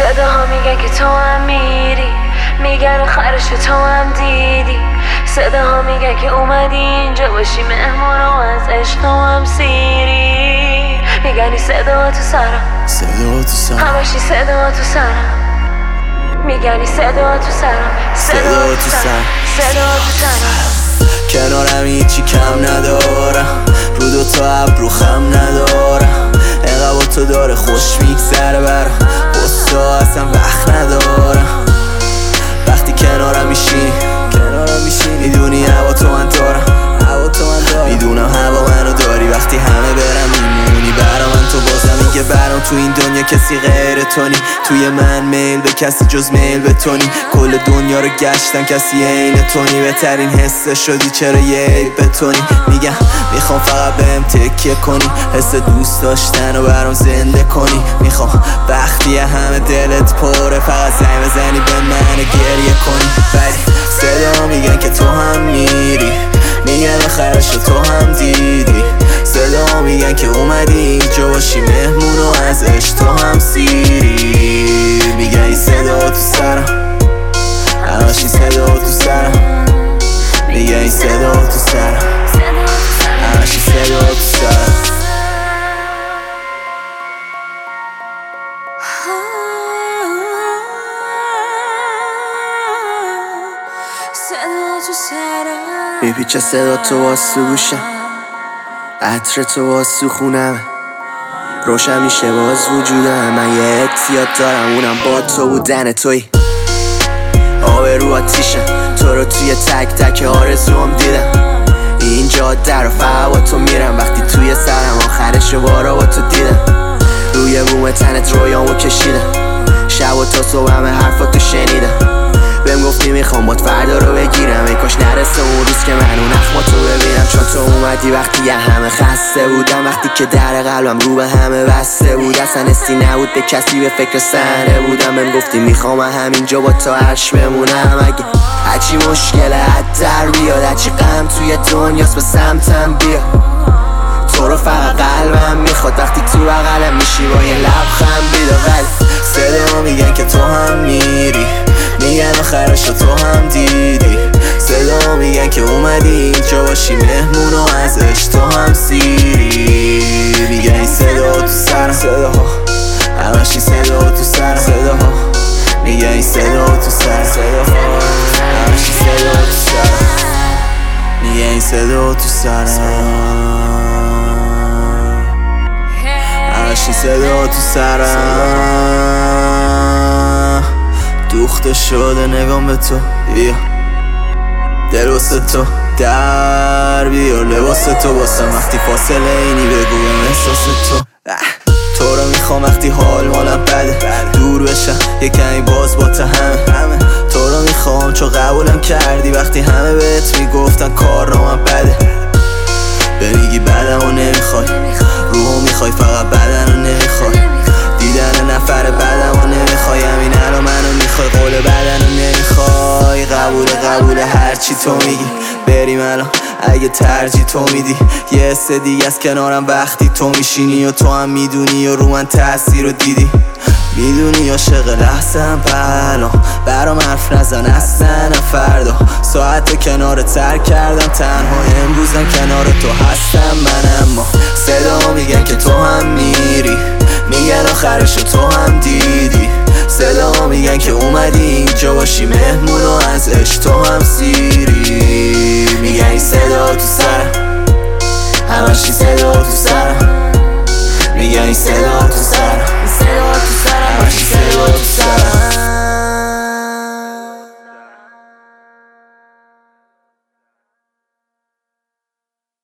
صداها میگن که تو هم میری، میگن آخرش تو هم دیدی. صداها میگن که اومدی اینجا باشی مهمون و از عشق هم سیری. میگنی صدا تو سرم، همشی صدا تو سرم. میگنی صدا تو سرم، صدا تو سرم. کنارم هیچی کم ندارم، رو دوتا ابرو خم ندارم. انقدر با تو داره خوش میگذره برام، بسا اصلا وقت ندارم. وقتی کنارم میشینی میدونی هوا تو من دارم، میدونم هوا منو داری. وقتی همه برم میمونی برا من، تو بازم میگه برام تو این دنیا کسی غیر تو نی. توی من میل به کسی جز میل به تو نی. کل دنیا رو گشتم کسی عین تو نی. بهترین حس شدی چرا یه عیب به تو نی. میگم میخوام فقط بهم تکیه کنی، حس دوست داشتن رو برام زنده کنی. میخوام وقتی همه دلت پره فقط زنگ بزنی به من گریه کنی. ولی صدا میگن که تو هم میری، میگن آخرش تو هم دیدی. صدا میگن که اومدی اینجا باشی مهمون و از عشق تو هم سیری. میگن این صدا تو سرم، همش این صدا تو سرم. میگن این صدا تو سرم، همش این صدا تو سرم. میپیچه صدا تو واسه گوشم، عطر تو واسه خونم، روشن میشه باز وجودم. من یه اعتیاد دارم اونم با تو بودن توی. آبرو آتیشم تو رو توی تک تک آرزوام دیدم. این جاده رو فقط با تو میرم، وقتی توی سرم آخرش بارا با تو دیدم. روی بوم تنت رویامو کشیدم، شب و تا صبح همه حرفاتو شنیدم. بهم گفتی میخوام بات فردا رو بگیرم، ای کاش نرسه اون روز که من اون اخماتو ببینم. چون تو اومدی وقتی یه همه خسته بودم، وقتی که در قلبم رو به همه بسته بود. اصلا حسی نبود به کسی، به فکر صحنه بودم. بهم گفتی میخوام همینجا با تو عرش بمونم. اگه هرچی مشکله حد در بیاد، هرچی غم توی دنیاست به سمتم بیا. تو رو فقط قلبم میخواد وقتی تو بغلم میشی با یه لبخند بیدا. ولی صدا میگن که تو هم میری، میگن آخرش تو هم دیدی. صدا میگن که اومدی اینجا باشی مهمون و از عشق تو هم سیری. میگن این صدا تو سرم، صداها همش این صدا تو سرم. صداها میگن این صدا تو سرم، صداها همش این صدا تو سرم. میگن این صدا تو سرم، همش این صدا تو سرم. دوخته شده نگام به تو، بیا دل واسه تو در بیار لباس تو واسم. وقتی فاصله اینی بگویم احساس تو. تو رو میخوام وقتی حال مالم بده، دور بشم یه کمی باز با تو همه. تو رو میخوام چون قبولم کردی وقتی همه بهت میگفتن کار رو من بده. بمیگی بدم و نمیخوای، روحو میخوای فقط بدن رو نمیخوای. دیدن نفر بدم و نمیخوای، همین الان منو میخوای قول بدن رو نمیخوای. قبوله هرچی تو میگی، بریم الان اگه ترجیح تو میدی. یه حس دیگه از کنارم وقتی تو میشینی، و تو هم میدونی و رو من تاثیر رو دیدی. میدونی عاشق لحظه‌ام الان، برام حرف نزن اصلا فردا. ساعت کنار ترک کردم تنها، امروزم کنار تو هستم من. اما صدا میگن که تو هم میری، میگن آخرش تو هم دیدی. صدا میگن که اومدی اینجا باشی مهمون و از عشق تو هم سیری. میگن این صدا تو سرم، همش این صدا تو سرم. میگن این صدا تو سرم، همش این صدا تو سرم.